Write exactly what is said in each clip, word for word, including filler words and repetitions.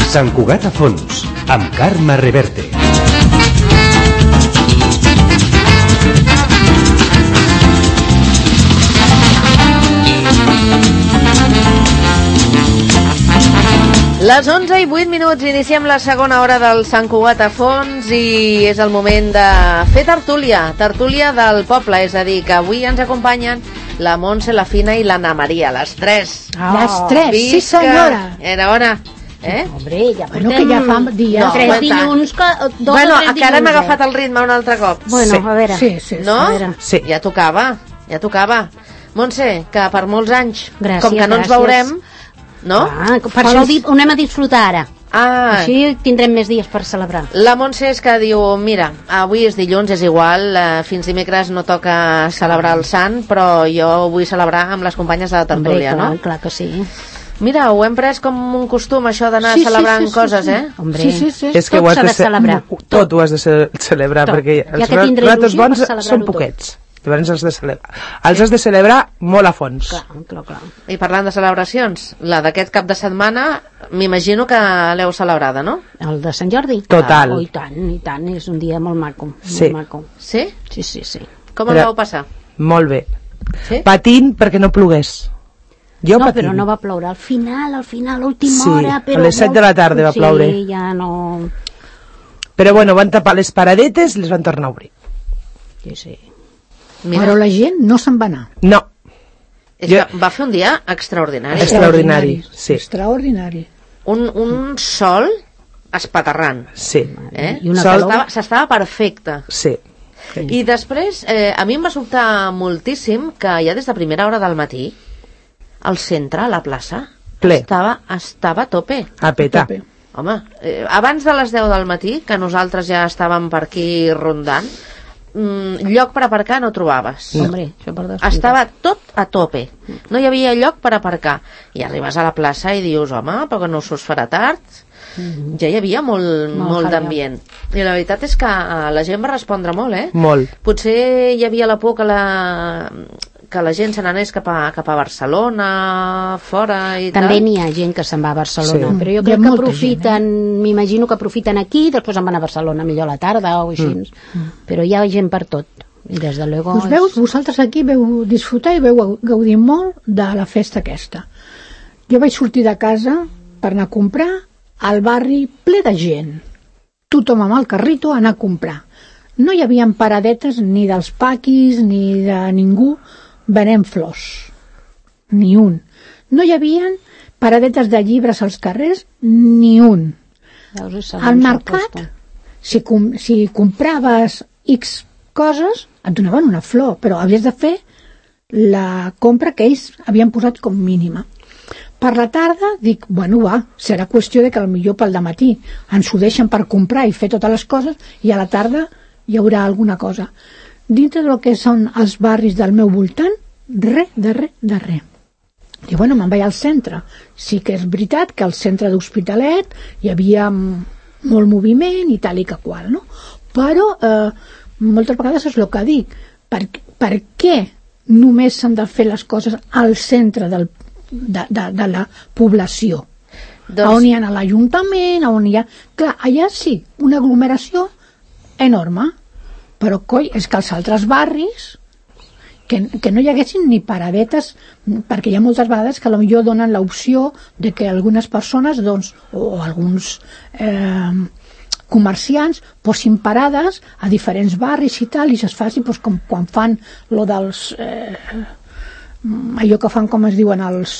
Sant Cugat a fons, amb Carme Reverte. Les onze i vuit minuts, iniciem la segona hora del Sant Cugat a fons i és el moment de fer tertúlia, tertúlia del poble, és a dir, que avui ens acompanyen la Montse, la Fina i l'Anna Maria, les tres. Oh, les tres, Visca. Sí senyora. Era hora. Eh? Hombre, ja bueno, que ja fa dies. No, tres dilluns, que, dos bueno, o tres dilluns. Que ara hem agafat el ritme un altre cop. Bueno, sí. A veure. Sí, sí, no? A veure. Sí. Ja tocava, ja tocava. Montse, que per molts anys, gràcies, com que no gràcies. Ens veurem, no? Ah, per això ho anem a disfrutar ara. Ah. Així tindrem més dies per celebrar. La Montse és que diu, mira, avui és dilluns, és igual, eh, fins dimecres no toca celebrar el sant, però jo vull celebrar amb les companyes de la tertúlia, no? Clar, clar que sí. Mira, ho hem pres com un costum, això d'anar sí, celebrant sí, sí, coses, sí, sí. eh? Hombre, sí, sí, sí. És que tot s'ha de ce celebrar. Tot ho has de celebrar, tot. Perquè els ja ratos bons són poquets. Llavors els, de celebrar. els has de celebrar molt a fons. Clar, clar, clar. I parlant de celebracions, la d'aquest cap de setmana m'imagino que l'heu celebrada, no? El de Sant Jordi? Total. Oh, i tant, i tant, és un dia molt maco, sí. molt maco. Sí? Sí, sí, sí. Com el vau passar? Molt bé. Sí? Patint perquè no plogués. Jo no, patint. Però no va ploure, al final, al final, l'última sí, hora, però... a les set de la tarda va sí, ploure. Sí, ja no... Però bueno, van tapar les paradetes i les van tornar a obrir. Sí, sí. Mira. Però la gent no se'n va anar. No. És jo... que va fer un dia extraordinari. Extraordinari, sí. Extraordinari. Un, un sol espaterrant. Sí. Eh? I una sol... S'estava, s'estava perfecte. Sí. sí. I després, eh, a mi em va sobtar moltíssim que ja des de primera hora del matí al centre, a la plaça, ple. Estava, estava a tope. A petar. A tope. Home, eh, abans de les deu del matí, que nosaltres ja estàvem per aquí rondant, mm, lloc per aparcar no trobaves. No. Hombre, això per estava tot a tope. No hi havia lloc per aparcar. I arribes a la plaça i dius, home, però que no us farà tard. Mm-hmm. Ja hi havia molt, molt, molt d'ambient. I la veritat és que la gent va respondre molt, eh? Molt. Potser hi havia la por que la... que la gent se n'anés cap, a, cap a Barcelona, fora i També tal. També n'hi ha gent que se'n va a Barcelona, sí. però jo crec que aprofiten, eh? m'imagino que aprofiten aquí i després se'n van a Barcelona, millor a la tarda o així. Mm. Però hi ha gent per tot. I des de luego... Us veus, vosaltres aquí veu disfrutar i veu gaudir molt de la festa aquesta. Jo vaig sortir de casa per anar a comprar al barri ple de gent. Tothom amb el carrito a anar a comprar. No hi havia paradetes ni dels paquis ni de ningú venent flors, ni un. No hi havia paradetes de llibres als carrers, ni un. Al mercat, si, com, si compraves X coses, et donaven una flor, però havies de fer la compra que ells havien posat com mínima. Per la tarda dic, bueno, va, serà qüestió de que potser pel dematí ens ho deixen per comprar i fer totes les coses i a la tarda hi haurà alguna cosa. Dintre del que són els barris del meu voltant, res, de res, de res. I bueno, me'n vaig al centre. Sí que és veritat que al centre d'Hospitalet hi havia molt moviment i tal i que qual, no? Però eh, moltes vegades és el que dic. Per, per què només s'han de fer les coses al centre del, de, de, de la població? Doncs... On hi ha l'Ajuntament, on hi ha... Clar, allà sí, una aglomeració enorme. Però, coi, és que als altres barris que, que no hi haguessin ni paradetes, perquè hi ha moltes vegades que potser donen l'opció de que algunes persones, doncs, o alguns eh, comerciants posin parades a diferents barris i tal, i es faci doncs, com quan fan lo dels eh, allò que fan, com es diuen els,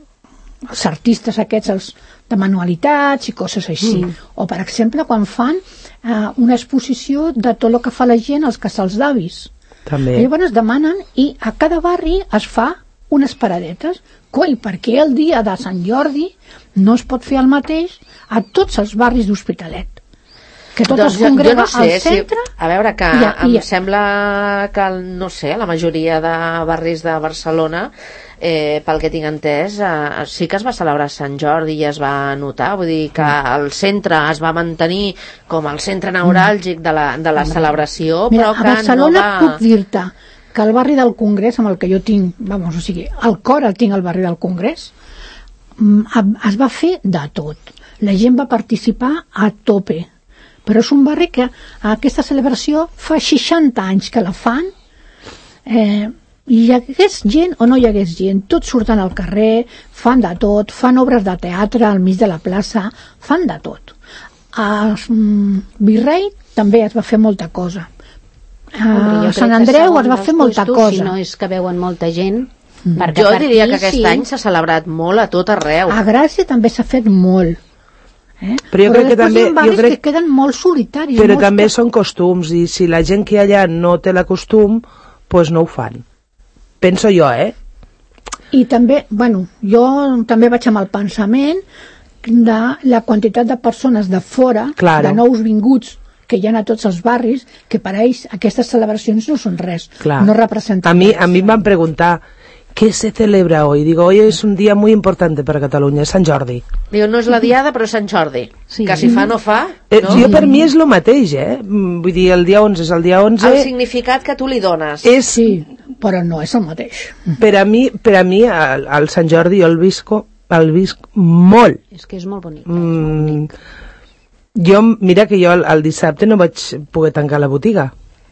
els artistes aquests, els de manualitats i coses així. Mm. O, per exemple, quan fan eh, una exposició de tot el que fa la gent als casals d'avis. També. Llavors demanen i a cada barri es fa unes paradetes. Coi, perquè el dia de Sant Jordi no es pot fer el mateix a tots els barris d'Hospitalet? Que tot doncs es congrega jo, jo no sé, al centre... Si, a veure, que ja, em ja. sembla que, no sé, la majoria de barris de Barcelona, eh, pel que tinc entès, eh, sí que es va celebrar Sant Jordi i es va notar, vull dir que el centre es va mantenir com el centre neuràlgic de la, de la celebració, Mira, però que a Barcelona no va... puc dir-te que el barri del Congrés, amb el que jo tinc, vamos, o sigui, el cor el tinc al barri del Congrés, es va fer de tot. la gent va participar a tope. Però és un barri que aquesta celebració fa seixanta anys que la fan, eh, i hi hagués gent o no hi hagués gent, tots surten al carrer, fan de tot, fan obres de teatre al mig de la plaça, fan de tot. A mm, Virrei també es va fer molta cosa. A Sant Andreu es va fer molta cosa. Si no és que veuen molta gent, jo diria que aquest any s'ha celebrat molt a tot arreu. A Gràcia també s'ha fet molt. Eh? Però jo crec que també hi ha barris crec... que queden molt solitaris. Però molt també que... són costums, i si la gent que allà no té la costum, doncs no ho fan. Penso jo, eh? I també, bueno, jo també vaig amb el pensament de la quantitat de persones de fora, claro, de nous vinguts que hi ha a tots els barris, que per a ells aquestes celebracions no són res, clar, no representen a mi, res. A mi em van preguntar ¿qué se celebra hoy? Digo, hoy es un día muy importante para Catalunya, es Sant Jordi. Digo, no és la diada, però és Sant Jordi. Sí. Que si fa, no fa. Eh, no? Jo per mi és el mateix, eh? Vull dir, el dia onze és el dia onze... El significat que tu li dones. És... Sí, però no és el mateix. Per a mi, per a mi el, el Sant Jordi jo el visco, el visc molt. És que és molt bonic. Mm, és molt bonic. Jo, mira que jo el, el dissabte no vaig poder tancar la botiga.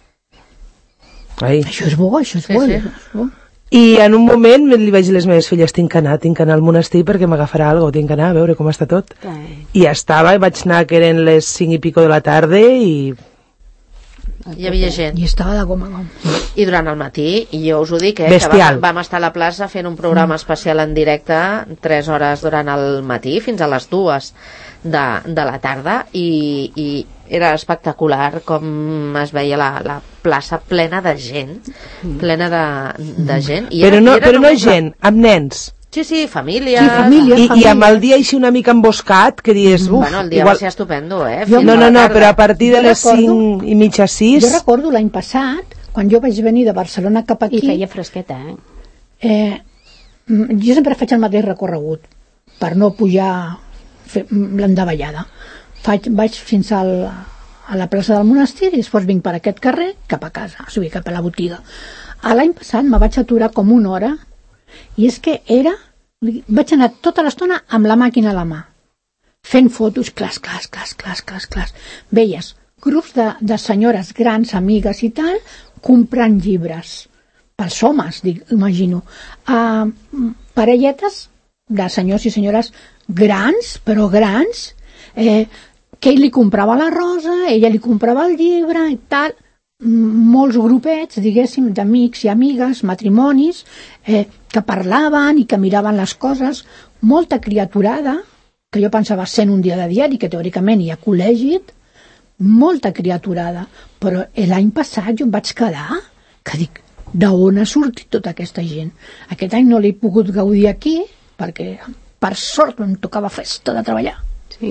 Ai. Això és bo, això és sí, bo. Sí. És bo. I en un moment li vaig dir a les meves filles, tinc que anar, tinc que anar al monestir perquè m'agafarà alguna cosa, tinc que anar a veure com està tot. Ai. I ja estava, i vaig anar que eren les cinc i pico de la tarda i... Hi havia gent. I estava de gom a gom. I durant el matí, i jo us ho dic, eh, Bestial. que vam, vam estar a la plaça fent un programa especial en directe, tres hores durant el matí, fins a les dues de, de la tarda, i, i era espectacular com es veia la, la plaça plena de gent, plena de, de gent. I però era, no, era però no només gent, amb nens. Sí, sí, famílies. Sí, famílies, I, famílies. I amb el dia així una mica emboscat, que dius, uf, Bueno, el dia igual... va ser estupendo, eh? Jo- Fins No, a no, la no, tarda. però a partir de Jo les recordo- cinc i mitja, sis... Jo recordo l'any passat, quan jo vaig venir de Barcelona cap aquí... I feia fresqueta, eh? Eh, mm, jo sempre faig el mateix recorregut, per no pujar fer l'endavallada. Faig, vaig fins al, a la plaça del monestir i després vinc per aquest carrer cap a casa, o sigui, cap a la botiga. A l'any passat me vaig aturar com una hora i és que era... Vaig anar tota l'estona amb la màquina a la mà, fent fotos, clas, clas, clas, clas, clas, clas. Veies grups de, de senyores grans, amigues i tal, comprant llibres. Pels homes, dic, imagino. Uh, parelletes de senyors i senyores grans, però grans, eh, que ell li comprava la rosa, ella li comprava el llibre i tal. Molts grupets, diguéssim, d'amics i amigues, matrimonis, eh, que parlaven i que miraven les coses, molta criaturada, que jo pensava sent un dia de diari, que teòricament hi ha col·legi, molta criaturada, però l'any passat jo em vaig quedar, que dic, d'on ha sortit tota aquesta gent? Aquest any no l'he pogut gaudir aquí, perquè per sort em tocava festa de treballar. Sí.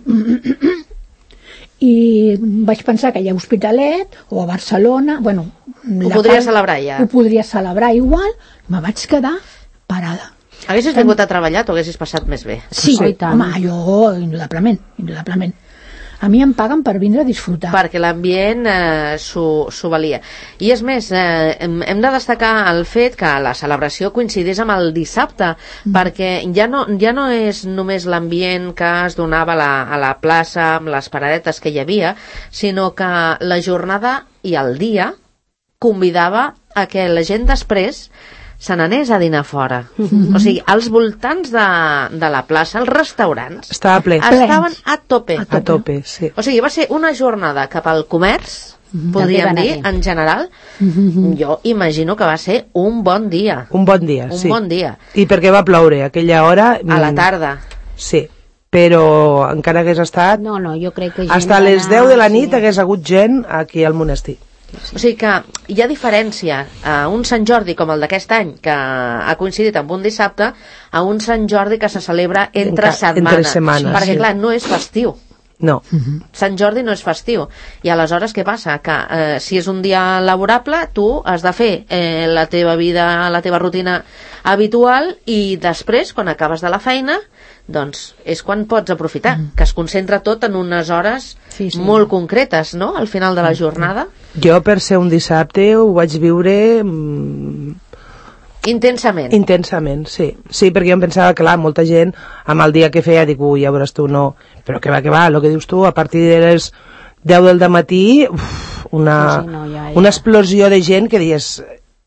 I vaig pensar que hi ha Hospitalet o a Barcelona, bueno, ho podria part, celebrar ja ho podria celebrar igual, me vaig quedar parada. Haguessis vingut a treballar, t'ho haguessis passat més bé. Sí, sí, home, allò indudablement, indudablement. A mi em paguen per vindre a disfrutar. Perquè l'ambient eh, s'ho valia. I és més, eh, hem de destacar el fet que la celebració coincidís amb el dissabte, mm. perquè ja no, ja no és només l'ambient que es donava a la, a la plaça amb les paradetes que hi havia, sinó que la jornada i el dia convidava a que la gent després se n'anés a dinar fora. Mm-hmm. O sigui, als voltants de, de la plaça, els restaurants estava ple. Estaven a tope. A tope, sí. O sigui, va ser una jornada cap al comerç, mm-hmm. podríem dir, en general. Mm-hmm. Jo imagino que va ser un bon dia. Un bon dia, un sí. Un bon dia. I perquè va ploure aquella hora... A la tarda. Sí, però encara hagués estat... No, no, jo crec que... Hasta les deu de la nit sí. Hagués hagut gent aquí al monestir. O sigui que hi ha diferència a un Sant Jordi com el d'aquest any, que ha coincidit amb un dissabte, a un Sant Jordi que se celebra entre setmana. Entre setmana, perquè, sí. clar, no és festiu. No. Uh-huh. Sant Jordi no és festiu. I aleshores què passa? Que eh, si és un dia laborable, tu has de fer eh, la teva vida, la teva rutina habitual, i després, quan acabes de la feina, doncs és quan pots aprofitar, mm. que es concentra tot en unes hores sí, sí. molt concretes, no?, al final de la jornada. Jo, per ser un dissabte, ho vaig viure... Mm, Intensament. Intensament, sí. Sí, perquè jo em pensava, clar, molta gent, amb el dia que feia, dic, ui, ja veuràs tu, no. Però que va, que va, el que dius tu, a partir de les deu del dematí, uf, una, sí, no, ja, ja. una explosió de gent que dius,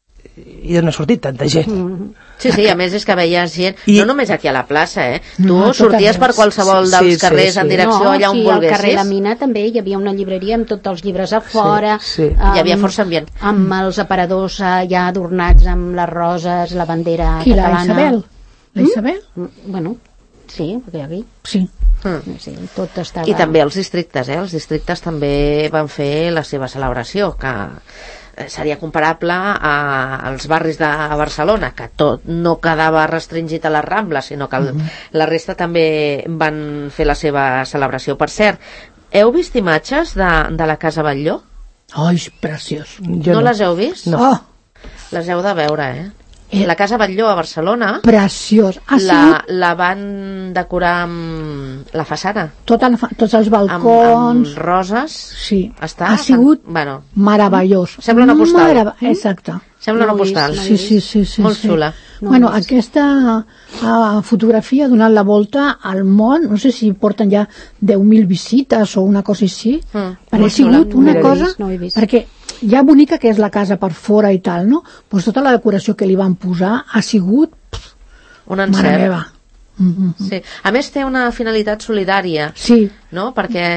i d'on ha sortit tanta gent? Mm-hmm. Sí, sí, a més és que veies gent, I... no només aquí a la plaça, eh? Tu no, sorties per qualsevol sí, dels sí, carrers sí, sí. en direcció no, allà on sí, volguessis. Al carrer La Mina també hi havia una llibreria amb tots els llibres a fora. Sí, sí. Amb, hi havia força ambient. Amb els aparadors ja adornats amb les roses, la bandera Qui, catalana. La Isabel? La Isabel? Mm? Bueno, sí, perquè aquí. Sí. Mm. Sí, tot estava... I també els districtes, eh? Els districtes també van fer la seva celebració, que seria comparable a, als barris de Barcelona, que tot no quedava restringit a les Rambles, sinó que el, uh-huh. la resta també van fer la seva celebració. Per cert, heu vist imatges de, de la Casa Batlló? Oh, és preciós. Jo no, no les heu vist? No. Oh. Les heu de veure, eh? La Casa Batlló a Barcelona, preciós. Ha la, sigut... la van decorar amb la façana. Tot el, tots els balcons. Amb, amb roses. Sí. Està, ha sigut bueno, meravellós. Sembla una postal. Marav... Exacte. Sembla no una postal. Sí, sí, sí, sí, molt sí. xula. No bueno, aquesta uh, fotografia ha donat la volta al món, no sé si porten ja deu mil visites o una cosa així, mm, però ha sigut xula. Una no cosa, vist, no perquè ja bonica que és la casa per fora i tal, no? Pues tota la decoració que li van posar ha sigut pff, un encert. Mare meva. Mm-hmm. Sí. A més té una finalitat solidària, sí. no? Perquè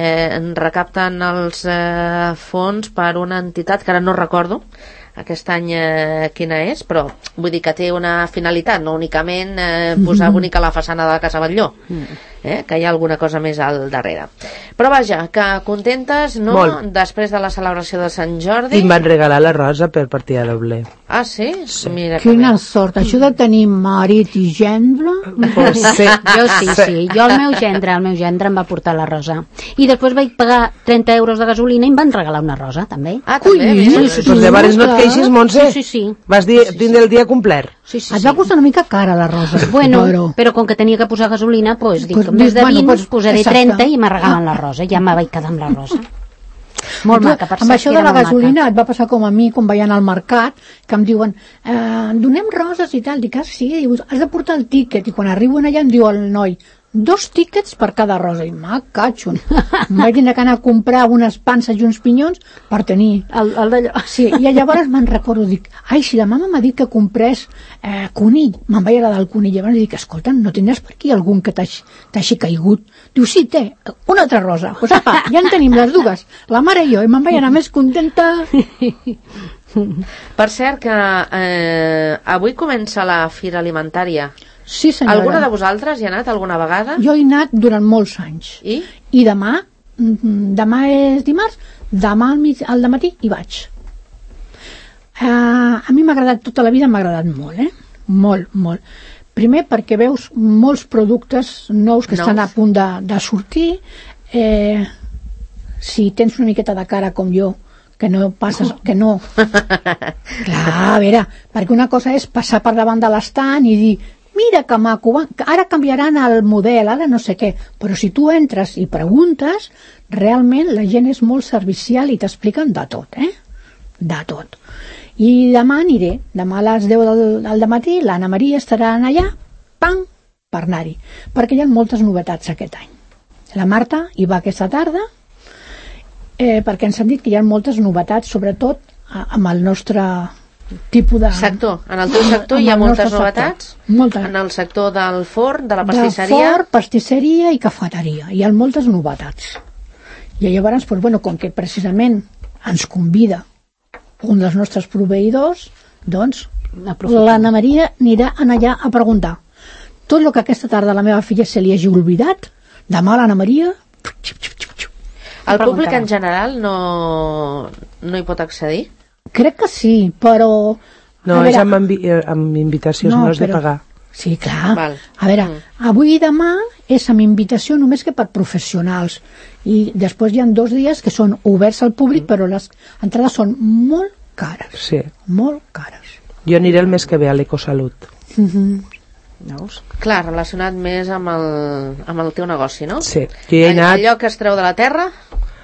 recapten els eh, fons per una entitat que ara no recordo aquest any eh, quina és, però vull dir que té una finalitat, no únicament eh, posar mm-hmm. bonica la façana de la Casa Batlló, mm. eh, que hi ha alguna cosa més al darrere. Però vaja, que contentes, no? Molt. Després de la celebració de Sant Jordi. I em van regalar la rosa per partida doble. Ah, sí? Sí. Mira quina sort, això de tenir marit i gendre. Pues sí. Jo sí, sí, jo el meu gendre, el meu gendre em va portar la rosa. I després vaig pagar trenta euros de gasolina i em van regalar una rosa, també. Ah, també? Ui, sí, sí, sí, pues llavors no et queixis, Montse. Sí, sí, sí. Vas dir, sí, sí. Tindre el dia complet. Sí, sí, et sí. va costar una mica cara la rosa. Bueno, però, però com que tenia que posar gasolina, pues, dic, pues, en vez de bueno, vint, pues, posaré exacte. trenta i me regalen la rosa. Ja me vaig quedar amb la rosa. Molt tu, maca, per amb cert, això de la gasolina maca. Et va passar com a mi quan vaig anar al mercat, que em diuen eh, donem roses i tal, dic, ah, sí, dius, has de portar el tíquet, i quan arriben allà em diu el noi, dos tíquets per cada rosa, i m'ha catxon. Em vaig tenir que anar a comprar unes panses i uns pinyons per tenir el, el d'allò. Sí, i llavors me'n recordo, dic, ai, si la mama m'ha dit que comprés eh, conill, me'n vaig agradar el conill, llavors dic, escolta, no tindràs per aquí algun que t'hagi caigut? Diu, sí, té, una altra rosa. Pues apa, ja en tenim les dues, la mare i jo, i me'n vaig anar més contenta. Per cert que eh, avui comença la Fira Alimentària. Sí, senyora. Alguna de vosaltres hi ha anat alguna vegada? Jo he anat durant molts anys. I? I demà, demà és dimarts, demà al, mig, al dematí hi vaig. Uh, a mi m'ha agradat, tota la vida m'ha agradat molt, eh? Molt, molt. Primer perquè veus molts productes nous que nous. Estan a punt de, de sortir. Eh, si tens una miqueta de cara com jo, que no passes, que no... Clar, a veure, perquè una cosa és passar per davant de l'estant i dir mira que maco, ara canviaran el model, ara no sé què, però si tu entres i preguntes, realment la gent és molt servicial i t'expliquen de tot, eh? De tot. I demà aniré, demà a les deu del, del dematí, l'Anna Maria estarà allà, pam, per anar-hi, perquè hi ha moltes novetats aquest any. La Marta hi va aquesta tarda, eh, perquè ens han dit que hi ha moltes novetats, sobretot amb el nostre tipus de... sector. En el teu sector hi ha moltes novetats? Moltes. En el sector del forn, de la pastisseria? De forn, pastisseria i cafeteria. Hi ha moltes novetats. I llavors, doncs, bueno, com que precisament ens convida un dels nostres proveïdors, doncs l'Anna Maria anirà allà a preguntar. Tot el que aquesta tarda la meva filla se li hagi oblidat, demà l'Anna Maria... El públic en general no, no hi pot accedir? Crec que sí, però... No, veure, és amb, ambi amb invitacions, no, no és però, de pagar. Sí, clar. Val. A veure, mm. avui i demà és amb invitació només que per professionals. I després hi ha dos dies que són oberts al públic, mm. però les entrades són molt cares. Sí. Molt cares. Jo aniré el mes que ve a l'Ecosalut. Mm-hmm. Veus? Clar, relacionat més amb el, amb el teu negoci, no? Sí. Jo he anat... Allò que es treu de la terra...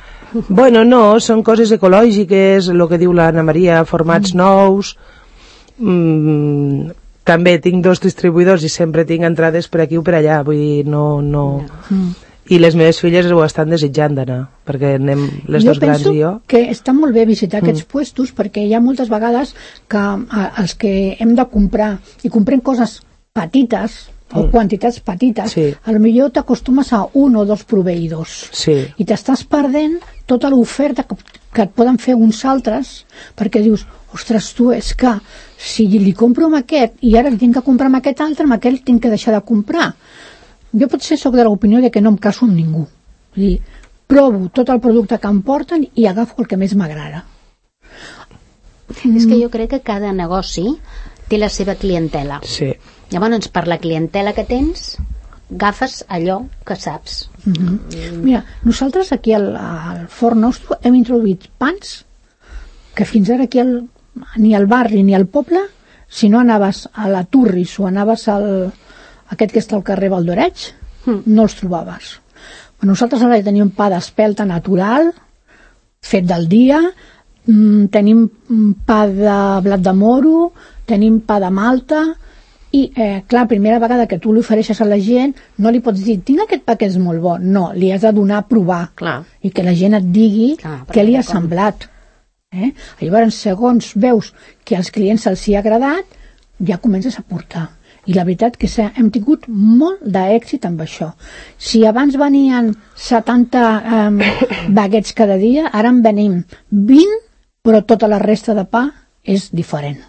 Bueno, no, són coses ecològiques, el que diu l'Anna Maria, formats mm. nous, mm, també tinc dos distribuïdors i sempre tinc entrades per aquí o per allà, vull dir, no... no... Mm. I les meves filles ho estan desitjant d'anar, perquè anem les jo dos grans i jo. Jo penso que està molt bé visitar aquests mm. puestos, perquè hi ha moltes vegades que a, els que hem de comprar, i comprem coses petites, o mm. quantitats petites, sí. A lo millor t'acostumes a un o dos proveïdors. Sí. I t'estàs perdent tota l'oferta que, que et poden fer uns altres, perquè dius, ostres, tu, és que si li compro amb aquest i ara li tinc que comprar amb aquest altre, amb aquell tinc que deixar de comprar. Jo potser sóc de l'opinió de que no em caso amb ningú. Vull dir, provo tot el producte que em porten i agafo el que més m'agrada. Mm. És que jo crec que cada negoci té la seva clientela. Sí. Llavors, per la clientela que tens, agafes allò que saps. Mm-hmm. Mm. Mira, nosaltres aquí al, al forn nostre hem introduït pans que fins ara aquí al, ni al barri ni al poble, si no anaves a la Turris o anaves al... aquest que està al carrer Valdoreig, mm. no els trobaves. Nosaltres ara tenim pa d'espelta natural, fet del dia, mm, tenim pa de blat de moro, tenim pa de malta, i, eh, clar, primera vegada que tu li ofereixes a la gent, no li pots dir, tinc aquest pa que és molt bo. No, li has de donar a provar. Clar. I que la gent et digui clar, què li ha com... semblat. Eh? Llavors, segons veus que als clients se'ls hi ha agradat, ja comences a portar. I la veritat que hem tingut molt d'èxit amb això. Si abans venien setanta eh, baguets cada dia, ara en venim vint, però tota la resta de pa és diferent.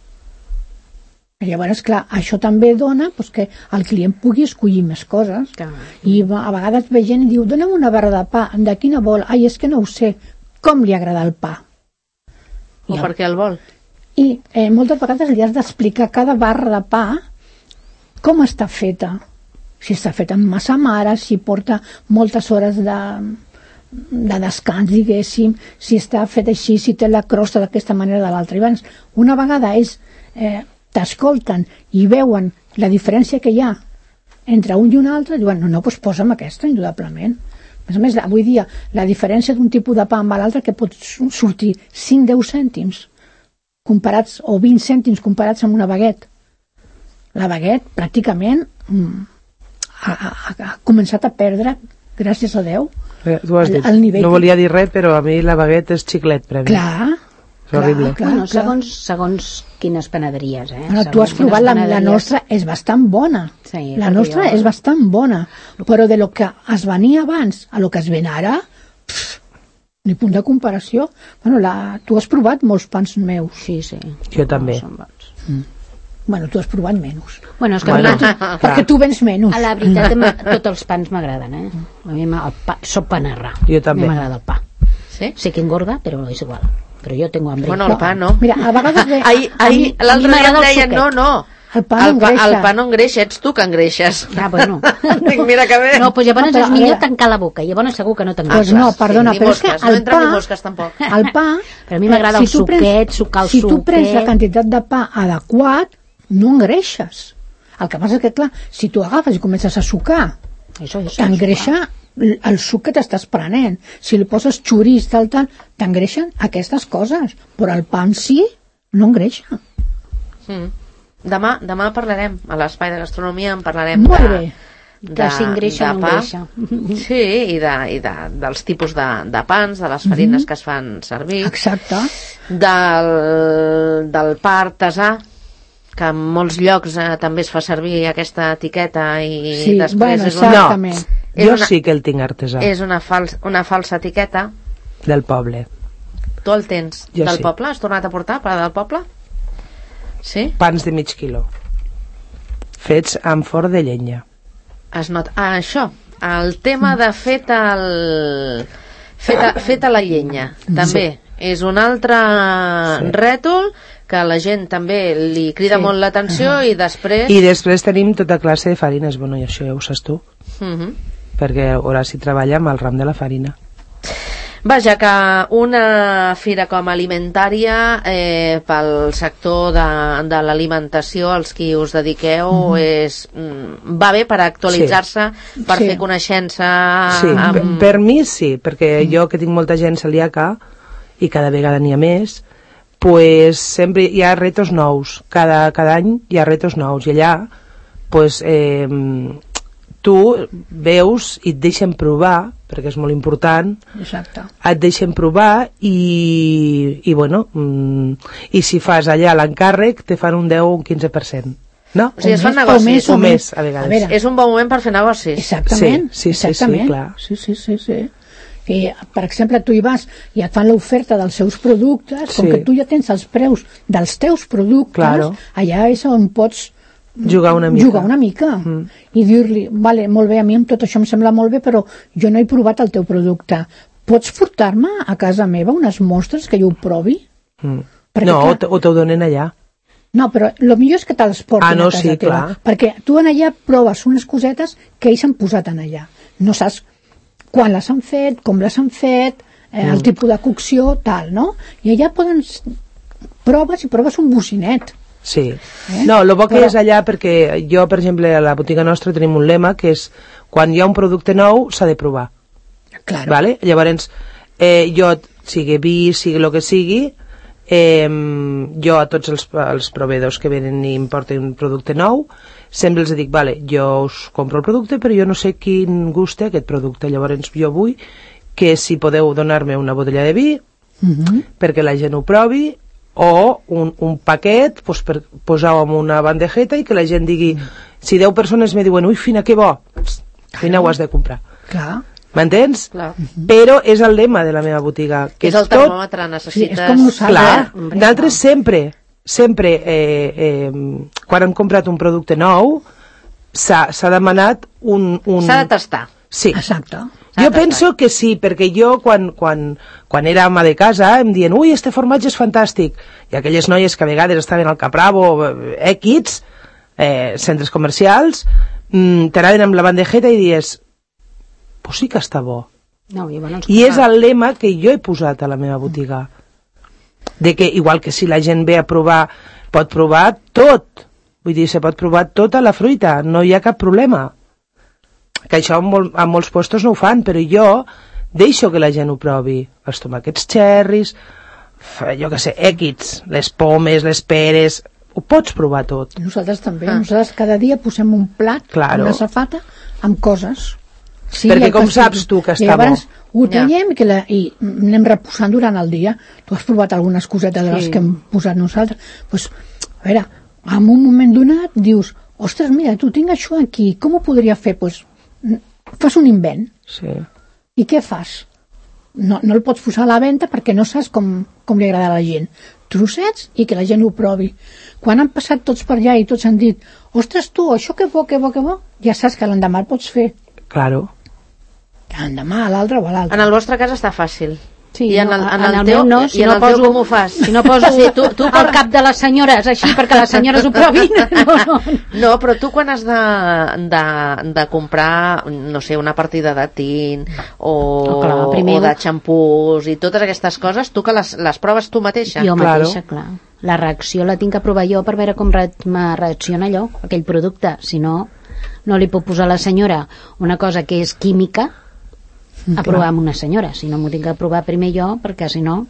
I llavors, clar, això també dona doncs, que el client pugui escollir més coses. I a vegades ve gent i diu, dona'm una barra de pa, de quina vol? Ai, és que no ho sé, com li agrada el pa? O per què el vol? I eh, moltes vegades li has d'explicar cada barra de pa com està feta, si està feta amb massa mare, si porta moltes hores de, de descans, diguéssim, si està feta així, si té la crosta d'aquesta manera o de l'altra. I abans, una vegada és, eh, t'escolten i veuen la diferència que hi ha entre un i un altre, diuen, no, no, doncs posa'm aquesta, indudablement. A més a més, avui dia, la diferència d'un tipus de pa amb l'altre que pot sortir cinc a deu cèntims, comparats, o vint cèntims comparats amb una baguette. La baguette pràcticament mm, ha, ha, ha començat a perdre, gràcies a Déu, eh, tu has el, dit. el nivell. No volia dir res, però a mi la baguette és xiclet per a mi. Clar, és horrible. clar, clar, bueno, clar. segons, segons quines panaderies, eh? Bueno, tu has provat, la, la nostra és bastant bona. Sí, la nostra jo... és bastant bona, però de lo que es venia abans a lo que es ven ara, pff, ni punt de comparació. Bueno, la, tu has provat molts pans meus. Sí, sí. Jo també. Mm. Bueno, tu has provat menys. Bueno, és que bueno, tu, perquè tu vens menys. A la veritat, tots els pans m'agraden, eh? A mi el pa, soc panarra. Jo també. A mi m'agrada el pa. Sí? Sé que engorda, però és igual. Però jo tengo hambre. Bueno, el pa no. Mira, a vegades... Ve, ahir, ahir, l'altre dia em deien, no, no, el pa no el pa, engreixa. el pa no engreixa, ets tu que engreixes. Ah, bueno. Dic, mira que bé. No, doncs llavors No, és millor tancar la boca. Llavors segur que no t'engreixes. Pues no, perdona, Sí, però és que mosques, no el entren pa... ni mosques, tampoc. El pa... Però a mi m'agrada eh, el suquet, sucar el Si tu suquet. prens la quantitat de pa adequat, no engreixes. El que passa és que, clar, si tu agafes i comences a sucar, Això és t'engreixa el suc que t'estàs prenent. Si li poses xurís, tal, tal, t'engreixen aquestes coses. Però el pa en si no engreixa. Mm. Demà, demà parlarem, a l'espai de gastronomia en parlarem Molt de, bé. de, Que s'engreixa o no pa. engreixa. Sí, i, de, i de, dels tipus de, de pans, de les farines mm-hmm. que es fan servir. Exacte. Del, del pa artesà, que en molts llocs eh, també es fa servir aquesta etiqueta i Sí, després bueno, és una, exactament. és Jo una, sí que el tinc artesà, és una, fals, una falsa etiqueta. del poble. Tu el tens Jo del sí. poble? Has tornat a portar per del poble? Sí? Pans de mig quilo, fets amb forn de llenya. Es nota. Ah, això, el tema de fet el... fet a, fet a la llenya, també. Sí. És un altre sí. rètol que a la gent també li crida Sí. molt l'atenció uh -huh. i després... I després tenim tota classe de farines, bueno, i això ja ho saps tu, Uh -huh. perquè Horaci treballa amb el ram de la farina. Vaja, que una fira com alimentària eh, pel sector de, de l'alimentació, als qui us dediqueu, mm-hmm. és, mm, va bé per actualitzar-se, sí. per Sí. fer coneixença... Sí, amb... per, per mi sí, perquè jo que tinc molta gent celíaca i cada vegada n'hi ha més, pues sempre hi ha retos nous, cada, cada any hi ha retos nous, i allà pues, eh, tu veus i et deixen provar, perquè és molt important. Exacte. Et deixen provar i, i bueno, mm, i si fas allà l'encàrrec te fan un deu o un quinze per cent. No? O sigui, es fan O negocis. més, O o més, més. a vegades. A veure. És un bon moment per fer negocis. Exactament. Sí, sí, sí, exactament. sí, clar. Sí, sí, sí, sí. I, per exemple, tu hi vas i et fan l'oferta dels seus productes, com Sí. que tu ja tens els preus dels teus productes, Claro. allà és on pots Jugar una mica. jugar una mica Mm. i dir-li, vale, molt bé, a mi amb tot això em sembla molt bé, però jo no he provat el teu producte. Pots portar-me a casa meva unes mostres que jo ho provi? Mm. Perquè, No, clar- o te- o t'ho donen allà. No, però el millor és que te'ls portin Ah, no, a casa sí, teva, clar. perquè tu en allà proves unes cosetes que ells han posat en allà. No saps quan les han fet, com les han fet, eh, el tipus de cocció, tal, no? I allà poden... proves i proves un bocinet. Sí. Eh? No, el bo que Però- és allà, perquè jo, per exemple, a la botiga nostra tenim un lema que és quan hi ha un producte nou s'ha de provar. Claro. Vale? Llavors, eh, jo, sigui vi, sigui el que sigui, eh, jo a tots els, els proveïdors que venen i importen un producte nou, sempre els dic, vale, jo us compro el producte, però jo no sé quin gust té aquest producte. Llavors, jo vull que si podeu donar-me una botella de vi, Mhm. perquè la gent ho provi, o un, un paquet pues, per posar en una bandejeta i que la gent digui, si deu persones me diuen, ui, Fina, que bo, Fina, ho has de comprar. Clar. M'entens? Clar. Però és el lema de la meva botiga, que És el tot... termòmetre, necessites... Sí, és com nosaltres. Clar, Eh? nosaltres sempre, sempre, eh, eh, quan hem comprat un producte nou, s'ha s'ha demanat un... un... S'ha de tastar. Sí. Exacte. Jo penso que sí, perquè jo quan, quan, quan era ama de casa em diuen, ui, este formatge és fantàstic, i aquelles noies que a vegades estaven al Capravo, eh, X, eh, centres comercials, mm, t'anaven amb la bandejeta i dius, pues sí que està bo. No, i, bueno, I és el lema que jo he posat a la meva botiga, de que igual que si la gent ve a provar, pot provar tot, vull dir, se pot provar tota la fruita, no hi ha cap problema. Que això en, mol, en molts puestos no ho fan, però jo deixo que la gent ho provi. Els tomàquets cherries, f- jo que sé, èquids, les pomes, les peres, ho pots provar tot. Nosaltres també. Ah. Nosaltres cada dia posem un plat, Claro. una safata, amb coses. Sí, Perquè el com que saps sigui. tu que I està llavors ho Ja. traiem i, que la, i anem reposant durant el dia. Tu has provat algunes cosetes de les Sí. que hem posat nosaltres. Pues, a veure, en un moment donat dius, ostres, mira, tu tinc això aquí, com ho podria fer? Pues, fas un invent. Sí. I què fas? No, no el pots posar a la venda perquè no saps com, com li agrada a la gent. Trossets i que la gent ho provi. Quan han passat tots per allà i tots han dit, ostres, tu, això que bo, que bo, que bo, ja saps que l'endemà el pots fer. Claro. L'endemà, a l'altre o a l'altre. En el vostre cas està fàcil. Sí, I en no, el, en en el, el teu, meu no, i si en no el teu poso- com ho fas? Si no poso Sí, tu, tu al quan... cap de les senyores, així perquè les senyores ho provin. No, no. No, però tu quan has de, de, de comprar, no sé, una partida de tint o, Oh, clar, primer o de ho- xampús i totes aquestes coses, tu que les, les proves tu mateixa? Jo Claro. mateixa, clar. La reacció la tinc que provar jo per veure com re me reacciona allò, aquell producte. Si no, no li puc posar a la senyora una cosa que és química a provar amb una senyora. Si no, m'ho tinc que provar primer jo, perquè si no,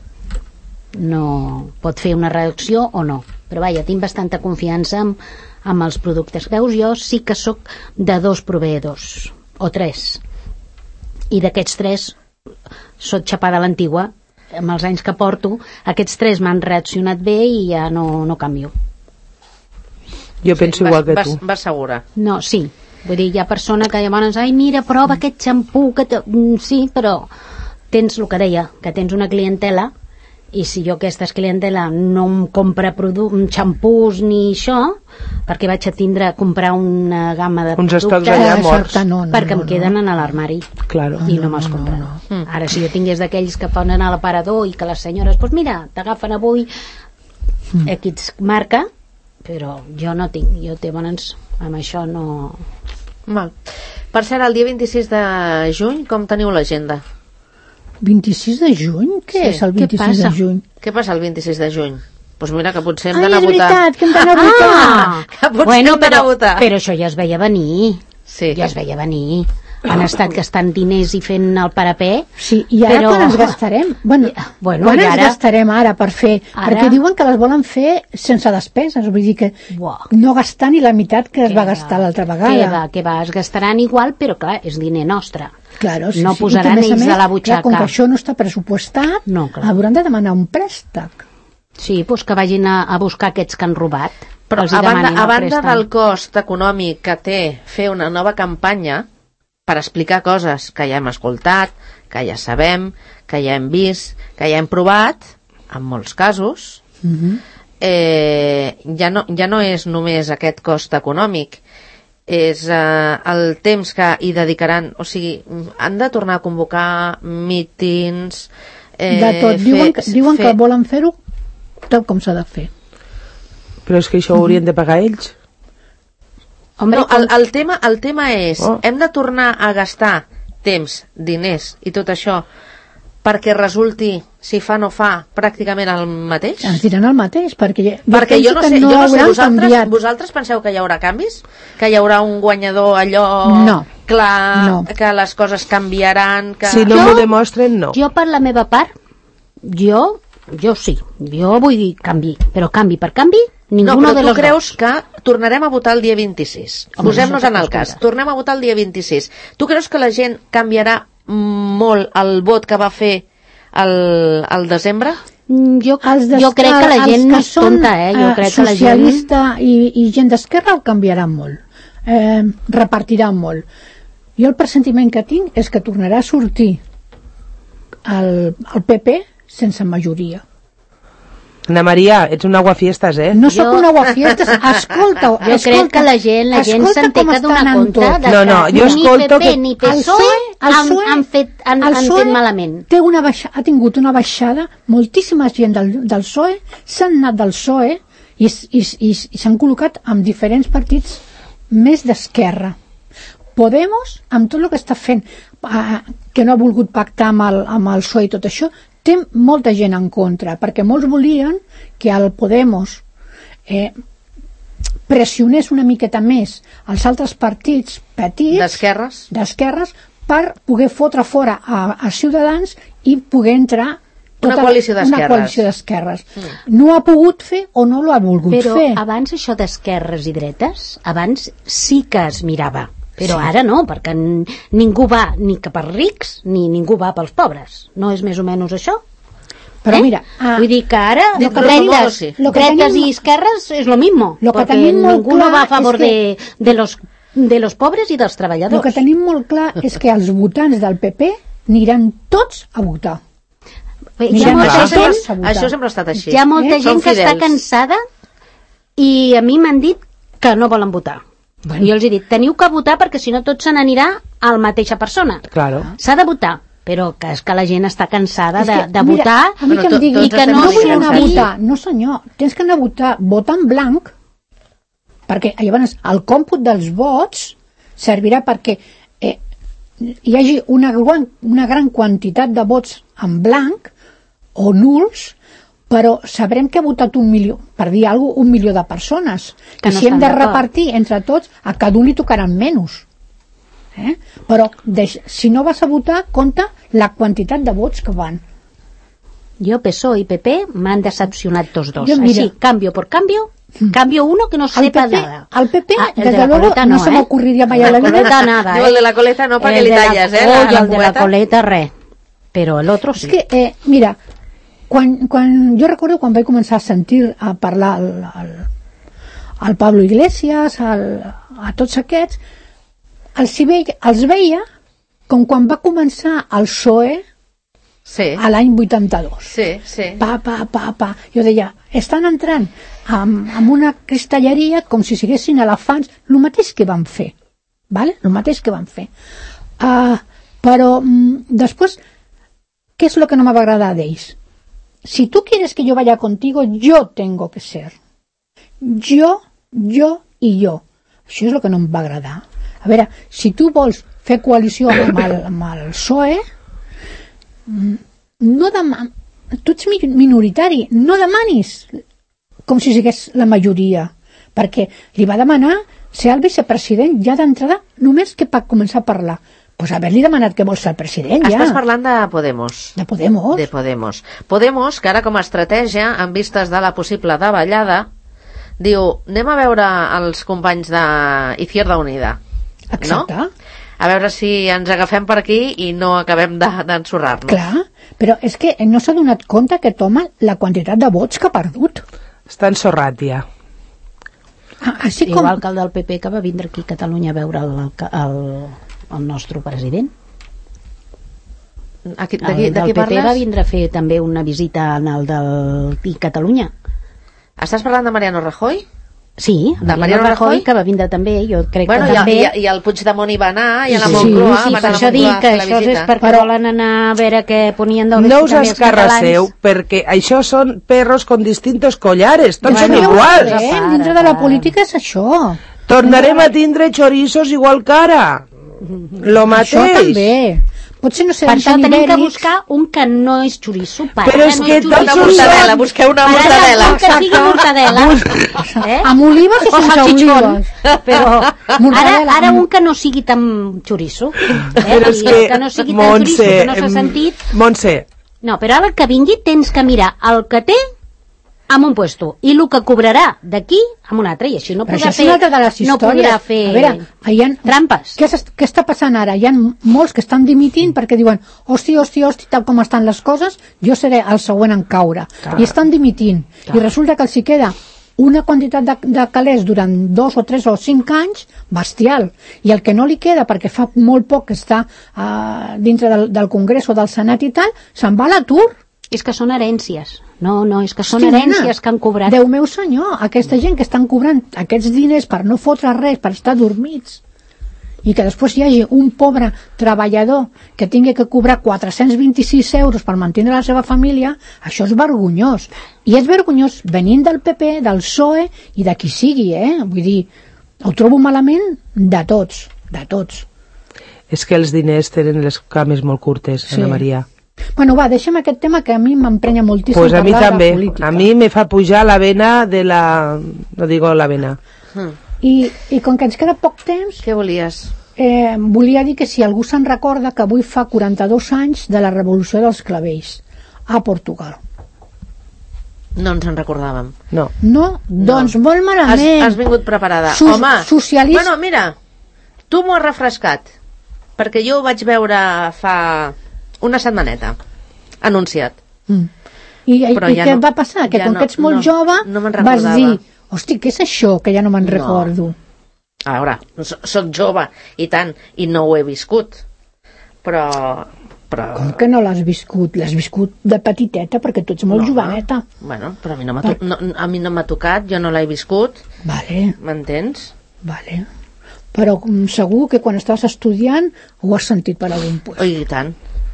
no pot fer una reacció o no. Però vaja, tinc bastanta confiança amb, amb els productes. Veus, jo sí que sóc de dos proveïdors, o tres. I d'aquests tres sóc xapada a l'antigua. Amb els anys que porto, aquests tres m'han reaccionat bé i ja no, no canvio. Jo penso igual que vas, tu. Vas, vas segura. No, sí. Vull dir, hi ha persona que llavors, ai, mira, prova aquest xampú que te... Mm, sí, però tens el que deia, que tens una clientela i si jo aquesta clientela no em compra xampús ni això, perquè vaig a tindre a comprar una gamma de Uns estocs productes allà Exacte, morts. no, no, perquè no, em queden en l'armari Claro. i no me'ls compro. No, no, no. Ara, si jo tingués d'aquells que ponen a l'aparador i que les senyores, doncs pues mira, t'agafen avui mm. X marca, però jo no tinc, jo té bones, amb això no... Mal. Per cert, el dia vint-i-sis de juny, com teniu l'agenda? vint-i-sis de juny? Què Sí, és el què vint-i-sis de passa? juny? Què passa el vint-i-sis de juny? Doncs pues mira, que potser hem Ai, d'anar és a votar. veritat, que hem d'anar a votar. Ah! Que potser Bueno, hem d'anar però, a votar. però això ja es veia venir. Sí. Ja es veia venir. han estat gastant diners i fent el parapé. Sí, i ara però... quan ens gastarem? Bueno, bueno quan ens ara... gastarem ara per fer? Ara... Perquè diuen que les volen fer sense despeses, vull dir que Uau. no gastar ni la meitat que, que es va gastar va, l'altra vegada. Que va, que va, es gastaran igual, però clar, és diner nostre. Claro, sí, no sí. posaran I que, ells més, de la butxaca. Clar, com que això no està pressupostat, no, hauran de demanar un préstec. Sí, doncs que vagin a, a buscar aquests que han robat. Però a banda, a banda del cost econòmic que té fer una nova campanya per explicar coses que ja hem escoltat, que ja sabem, que ja hem vist, que ja hem provat, en molts casos, Uh-huh. eh, ja, no, ja no és només aquest cost econòmic, és eh, el temps que hi dedicaran, o sigui, han de tornar a convocar mítings... Eh, de tot, fer, diuen, que, diuen fer... que volen fer-ho tal com s'ha de fer. Però és que això ho haurien de pagar ells. Hombre, no, el, el, tema, el tema és, oh. hem de tornar a gastar temps, diners i tot això perquè resulti, si fa no fa, pràcticament el mateix? Ens diran el mateix, perquè jo, perquè jo no sé, no jo no sé vosaltres, canviat. vosaltres penseu que hi haurà canvis? Que hi haurà un guanyador allò no. clar, no. que les coses canviaran? Que... Si no jo, m'ho demostren, no. Jo, per la meva part, jo, jo sí, jo vull dir canvi, però canvi per canvi, no, però de tu los creus dos. que tornarem a votar el dia vint-i-sis? Posem-nos en el cas, tornem a votar el dia vint-i-sis. Tu creus que la gent canviarà molt el vot que va fer el, el desembre? Jo, jo crec que la gent no és tonta, eh? Jo crec que la gent... Socialista i, i gent d'esquerra ho canviarà molt, eh, repartirà molt. Jo el pressentiment que tinc és que tornarà a sortir el, el P P sense majoria. Ana Maria, ets un aguafiestas, eh? No sóc jo... un aguafiestas, escolta, jo escolta, crec que la gent, la gent se'n té que donar compte de no, no, que jo ni P P que... ni P S O E han, han, fet, han, han fet malament. Té una baixa, ha tingut una baixada, moltíssima gent del, del P S O E s'han anat del P S O E i, i, i, i s'han col·locat amb diferents partits més d'esquerra. Podemos, amb tot el que està fent, eh, que no ha volgut pactar amb el, amb el P S O E i tot això, té molta gent en contra, perquè molts volien que el Podemos eh, pressionés una miqueta més els altres partits petits d'esquerres d'esquerres per poder fotre fora a, a Ciutadans i poder entrar tota una coalició d'esquerres. Una coalició d'esquerres. Mm. No ha pogut fer o no l'ha volgut Però fer. Però abans això d'esquerres i dretes, abans sí que es mirava. Però sí. Ara no, perquè ningú va ni cap als rics, ni ningú va pels pobres. No és més o menys això? Però eh? mira... Ah, Vull dir que ara lo que dretes, sí. dretes tenim, i esquerres és lo mismo, lo que perquè ningú no va a favor que... de, de, los, de los pobres i dels treballadors. El que tenim molt clar és que els votants del P P aniran tots a votar. Bé, hi ha molta gent, això sempre ha estat així. Hi ha molta eh? gent que està cansada i a mi m'han dit que no volen votar. Bueno. Jo els he dit, teniu que votar perquè si no tot se n'anirà a la mateixa persona. Claro. S'ha de votar, però que és que la gent està cansada de, que, de mira, votar a mi que em digui, i que no, no vull anar a votar. No senyor, tens que anar a votar, vota en blanc, perquè llavors el còmput dels vots servirà perquè eh, hi hagi una gran, una gran quantitat de vots en blanc o nuls, però sabrem que ha votat un milió, per dir alguna cosa, un milió de persones. Que I no si hem de repartir entre tots, a cada un li tocaran menys. Eh? Però deix, si no vas a votar, compta la quantitat de vots que van. Jo, P S O E i P P, m'han decepcionat tots dos. Jo, mira, Així, cambio por cambio, cambio uno que no sepa P P, nada. Al P P, ah, desde luego, no, no se eh? m'ocurriria mai a la vida. coleta nada, Diu el de la coleta no, perquè li talles, eh? Oh, La, I la el de la coleta, res. Però l'altre sí. És que, eh, mira, quan, quan, jo recordo quan vaig començar a sentir a parlar al, al, al Pablo Iglesias, al, a tots aquests, els, veia, els veia com quan va començar el P S O E sí. a l'any vuitanta-dos. Sí, sí. Pa, pa, pa, pa. Jo deia, estan entrant amb, amb una cristalleria com si siguessin elefants, el mateix que van fer. ¿Vale? El mateix que van fer. Uh, però mm, després, què és el que no me va agradar d'ells? Si tú quieres que yo vaya contigo, yo tengo que ser. Jo, jo i jo. Això és el que no em va agradar. A veure, si tu vols fer coalició amb el, amb el P S O E, no dema... tu ets minoritari, no demanis com si sigués la majoria, perquè li va demanar ser el vicepresident ja d'entrada, només que per començar a parlar. pues haver-li demanat que vol ser el president, ja. Estàs parlant de Podemos. De Podemos. De Podemos. Podemos, que ara com a estratègia, en vistes de la possible davallada, diu, anem a veure els companys d'Izquierda Unida. Exacte. No? A veure si ens agafem per aquí i no acabem d'ensorrar-nos. Clar, però és que no s'ha donat compte que toma la quantitat de vots que ha perdut. Està ensorrat ja. Així com... Igual que el del P P que va vindre aquí a Catalunya a veure el, el, el nostre president. Aquí, el del P P parles? Va vindre a fer també una visita en el del i Catalunya. Estàs parlant de Mariano Rajoy? Sí, de Mariano Rajoy, que va vindre també, jo crec bueno, que també... I, i el Puigdemont hi va anar, i a la sí, Moncloa... Sí, sí, per això dic que això és perquè però... volen anar a veure què ponien del no us escarrasseu, perquè això són perros con distintos collares, tots bueno, són iguals. Eh? Dintre de la política és això. Tornarem a tindre chorizos igual que ara. Lo mateix. Això també. Potser no per això tenim que buscar un que no és xoriço. Però és no que és una mortadela, busqueu una mortadela. Que sigui mortadela. Eh? Amb olives o sense olives? Però ara, ara un que no sigui tan xoriço. Eh? Però és que, que no sigui tan Montse, xoriço, que no s'ha sentit. Montse. No, però ara que vingui tens que mirar el que té amb un puesto i el que cobrarà d'aquí amb un altre, i així no podrà fer, no podrà fer a veure, ha, trampes. Què, què està passant ara? Hi ha molts que estan dimitint perquè diuen hosti, hosti, hosti, tal com estan les coses, jo seré el següent en caure. Clar. I estan dimitint. Clar. I resulta que els hi queda una quantitat de, de calés durant dos o tres o cinc anys bestial. I el que no li queda, perquè fa molt poc que està uh, dintre del, del Congrés o del Senat i tal, se'n va a l'atur. És que són herències. No, no, és que són Hosti, herències nena, que han cobrat. Déu meu senyor, aquesta gent que estan cobrant aquests diners per no fotre res, per estar dormits, i que després hi hagi un pobre treballador que tingui que cobrar quatre-cents vint-i-sis euros per mantenir la seva família, això és vergonyós. I és vergonyós venint del P P, del P S O E i de qui sigui, eh? Vull dir, ho trobo malament de tots, de tots. És que els diners tenen les cames molt curtes, sí. Ana Maria. Bueno, va, deixem aquest tema que a mi m'emprenya moltíssim pues a mi parlar també. de política. A mi me fa pujar la vena de la... no digo la vena. Hmm. I, I com que ens queda poc temps... Què volies? Eh, volia dir que si algú se'n recorda que avui fa quaranta-dos anys de la revolució dels clavells a Portugal. No ens en recordàvem. No. No? Doncs no. Molt malament. Has, has vingut preparada. Sus, Home, socialista... bueno, mira, tu m'ho has refrescat, perquè jo ho vaig veure fa... una setmaneta, anunciat. Mm. I, i, i ja què no, va passar? Que ja com no, que ets molt no, jove no vas dir, hosti, què és això que ja no me'n no. recordo? A veure, soc jove i tant, i no ho he viscut, però... però... Com que no l'has viscut? L'has viscut de petiteta perquè tu ets molt no, joveneta. Bueno, però a mi no m'ha per... no, a mi no m'ha tocat, jo no l'he viscut. Vale. M'entens? Vale. Però segur que quan estaves estudiant ho has sentit per algun lloc. I tant.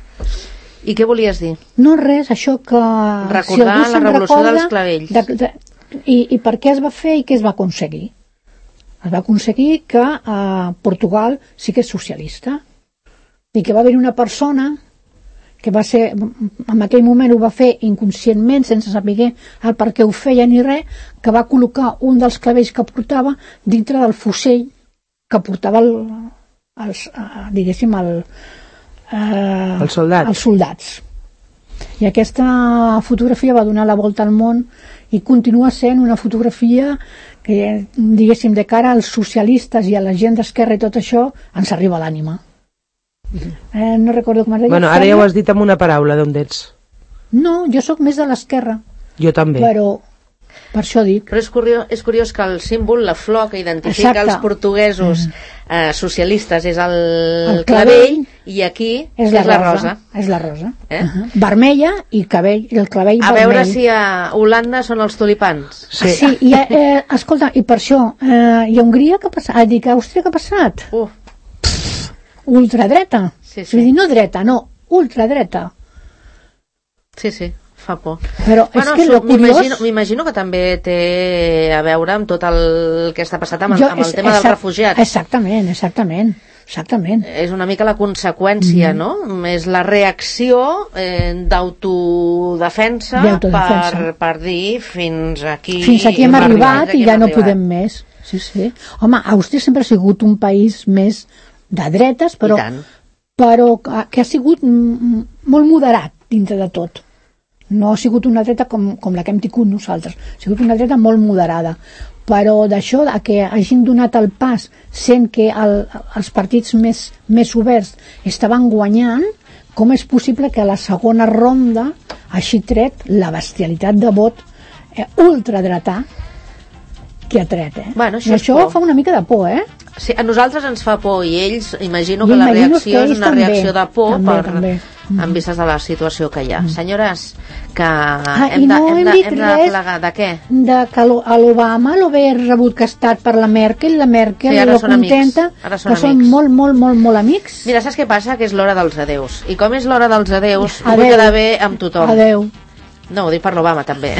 I què volies dir? No, res, això que... Recordar si la revolució recorda, dels clavells. De, de, i, I per què es va fer i què es va aconseguir? Es va aconseguir que eh, Portugal sí que és socialista i que va haver una persona que va ser, en aquell moment ho va fer inconscientment, sense saber el per què ho feia ni res, que va col·locar un dels clavells que portava dintre del fusell que portava el, els, eh, diguéssim, el, eh, els soldats. els soldats. I aquesta fotografia va donar la volta al món i continua sent una fotografia que, diguéssim, de cara als socialistes i a la gent d'esquerra i tot això, ens arriba a l'ànima. Eh, no recordo com es deia. Bueno, ara ja ho has dit amb una paraula, d'on ets? No, jo sóc més de l'esquerra. Jo també. Però, per això dic... Però és curiós, és curiós que el símbol, la flor que identifica Exacte. els portuguesos eh, socialistes és el, el clavell, i aquí és la, és la rosa. És la rosa. Eh? Uh -huh. Vermella i, cabell, i el clavell a vermell. A veure si a Holanda són els tulipans. Sí, ah, sí i, eh, escolta, i per això, eh, i a Hongria què ha passat? Ah, dic, a Àustria què ha passat? Uh. Ultradreta. Sí, sí. Vull dir, no dreta, no, ultradreta. Sí, sí, fa por. Però bueno, és que lo curiós... m'imagino que també té a veure amb tot el que està passant amb, jo, amb el és, tema dels refugiats. Exactament, exactament. Exactament. És una mica la conseqüència, mm. no? És la reacció eh, d'autodefensa per, per dir fins aquí... Fins aquí hem arribat i ja no arribat. podem més. Sí, sí. Home, Àustria sempre ha sigut un país més de dretes, però, però que ha sigut molt moderat dintre de tot. No ha sigut una dreta com, com la que hem tingut nosaltres, ha sigut una dreta molt moderada, però d'això que hagin donat el pas sent que el, els partits més, més oberts estaven guanyant, com és possible que a la segona ronda hagi tret la bestialitat de vot eh, ultradretà que ha tret, eh? Bueno, això, I això fa una mica de por, eh? Sí, a nosaltres ens fa por i ells, imagino I que la imagino reacció que és una també, reacció de por també, per, també. Mm. en vistes de la situació que hi ha. Mm. Senyores, que Ah, hem, i de, no hem, hem de, dit hem de res plegar. De què? De que lo- a l'Obama l'haver rebut castat per la Merkel, la Merkel Sí, ara lo són amics. contenta, Ara són que són amics. molt, molt, molt, molt amics. Mira, saps què passa? Que és l'hora dels adeus. I com és l'hora dels adeus, Adeu. vull quedar bé amb tothom. Adeu. No, ho dic per l'Obama, també.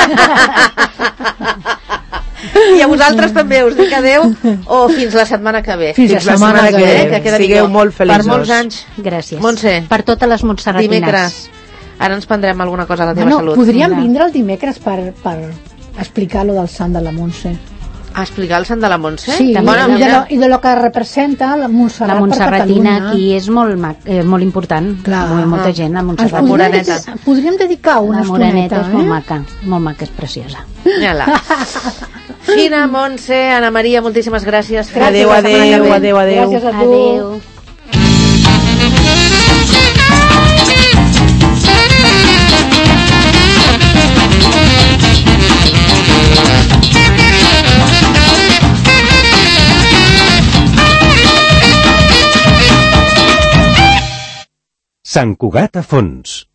I a vosaltres també us dic adeu o fins la setmana que ve. Fins la setmana que ve. que queda Sigueu millor. molt feliços. Per molts anys. Gràcies. Montse. Per totes les montserratines. Dimecres. Ara ens prendrem alguna cosa a la teva Bueno, salut. podríem Vinga. vindre el dimecres per, per explicar lo del sant de la Montse. A explicar el sant de la Montse? Sí, també. Bueno, i, de mira, lo, i de lo que representa la Montserrat La montserratina per Catalunya. aquí és molt, mac, eh, molt important. Clar. Molt, molta gent, la Ens Montserrat. podríem, moreneta. dedicar- podríem dedicar una La moreneta estoneta, és molt eh? maca, molt maca, és preciosa. mira-la. Fina, Montse, Ana Maria, moltíssimes gràcies. Fins Adéu, la setmana que adéu, ve. adéu, adéu. Gràcies a tu. Adéu. Sant Cugat a fons.